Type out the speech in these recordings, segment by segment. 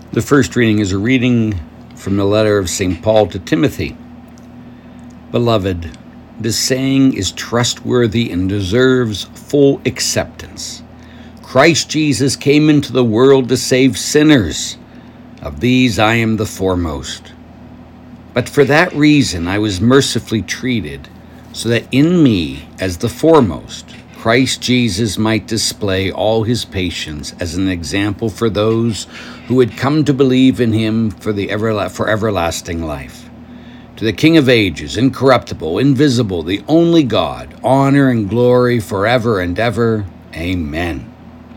The first reading is a reading from the letter of St. Paul to Timothy. Beloved, this saying is trustworthy and deserves full acceptance. Christ Jesus came into the world to save sinners. Of these I am the foremost. But for that reason I was mercifully treated, so that in me, as the foremost, Christ Jesus might display all his patience as an example for those who had come to believe in him for everlasting life. To the King of ages, incorruptible, invisible, the only God, honor and glory forever and ever. Amen.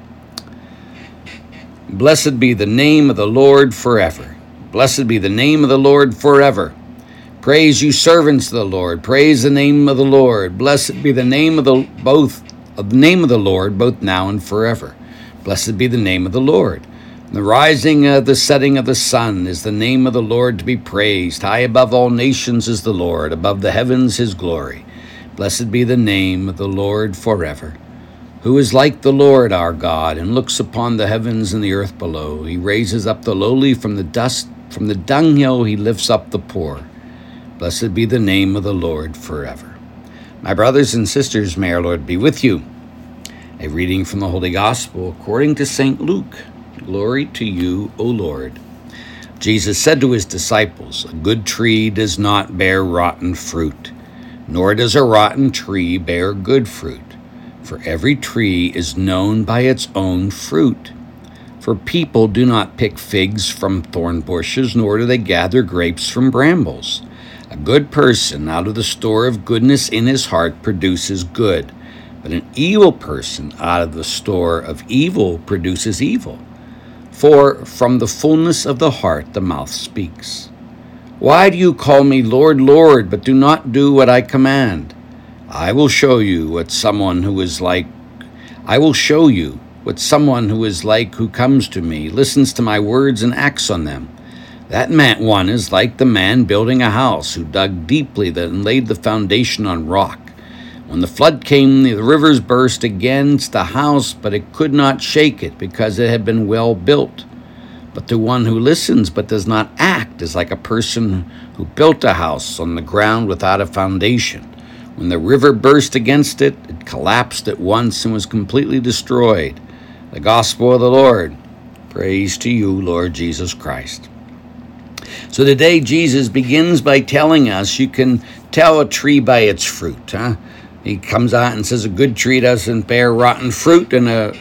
Blessed be the name of the Lord forever. Blessed be the name of the Lord forever. Praise you, servants of the Lord. Praise the name of the Lord. Blessed be the name of the Lord, both now and forever. Blessed be the name of the Lord. The rising the setting of the sun is the name of the Lord to be praised. High above all nations is the Lord, above the heavens his glory. Blessed be the name of the Lord forever. Who is like the Lord our God, and looks upon the heavens and the earth below? He raises up the lowly from the dust, from the dunghill he lifts up the poor. Blessed be the name of the Lord forever. My brothers and sisters, may our Lord be with you. A reading from the Holy Gospel according to St. Luke. Glory to you, O Lord. Jesus said to his disciples, "A good tree does not bear rotten fruit, nor does a rotten tree bear good fruit. For every tree is known by its own fruit. For people do not pick figs from thorn bushes, nor do they gather grapes from brambles. A good person out of the store of goodness in his heart produces good, but an evil person out of the store of evil produces evil. For from the fullness of the heart the mouth speaks. Why do you call me Lord, Lord, but do not do what I command? I will show you what someone who is like who comes to me, listens to my words and acts on them. That one is like the man building a house who dug deeply and laid the foundation on rock. When the flood came, the rivers burst against the house, but it could not shake it because it had been well built. But the one who listens but does not act is like a person who built a house on the ground without a foundation. When the river burst against it, it collapsed at once and was completely destroyed." The Gospel of the Lord. Praise to you, Lord Jesus Christ. So today Jesus begins by telling us you can tell a tree by its fruit. He comes out and says a good tree doesn't bear rotten fruit, and a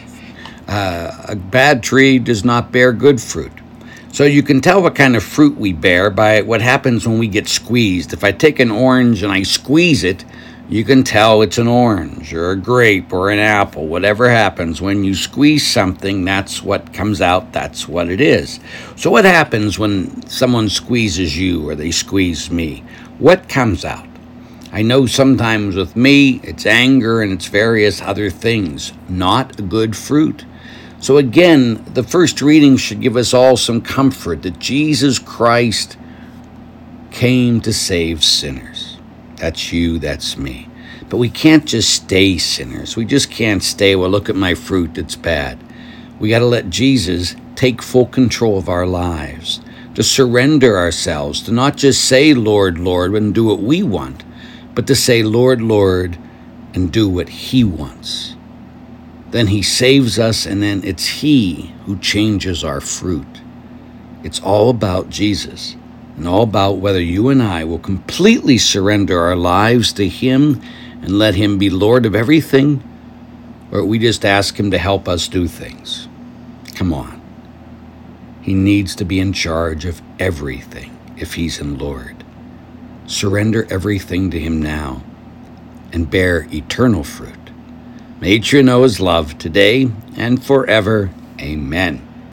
bad tree does not bear good fruit. So you can tell what kind of fruit we bear by what happens when we get squeezed. If I take an orange and I squeeze it, you can tell it's an orange or a grape or an apple. Whatever happens, when you squeeze something, that's what comes out, that's what it is. So what happens when someone squeezes you or they squeeze me? What comes out? I know sometimes with me, it's anger and it's various other things, not good fruit. So again, the first reading should give us all some comfort that Jesus Christ came to save sinners. That's you, that's me. But we can't just stay sinners. We just can't stay, well, look at my fruit, it's bad. We got to let Jesus take full control of our lives, to surrender ourselves, to not just say, Lord, Lord, and do what we want, but to say, Lord, Lord, and do what he wants. Then he saves us, and then it's he who changes our fruit. It's all about Jesus, and all about whether you and I will completely surrender our lives to him and let him be Lord of everything, or we just ask him to help us do things. Come on. He needs to be in charge of everything if he's in Lord. Surrender everything to him now and bear eternal fruit. May you know his love today and forever. Amen.